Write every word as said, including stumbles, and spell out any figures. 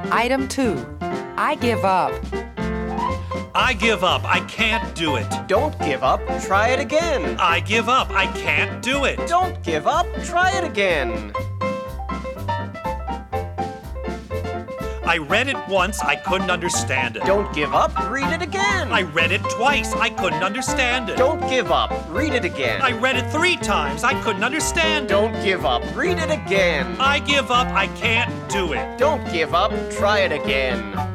Item two. I give up. I give up. I can't do it. Don't give up. Try it again. I give up. I can't do it. Don't give up. Try it again. I read it once. I couldn't understand it. Don't give up. Read it again. I read it twice. I couldn't understand it. Don't give up. Read it again. I read it three times. I couldn't understand it. Don't give up. Read it again. I give up. I can't do it. Don't give up. Try it again.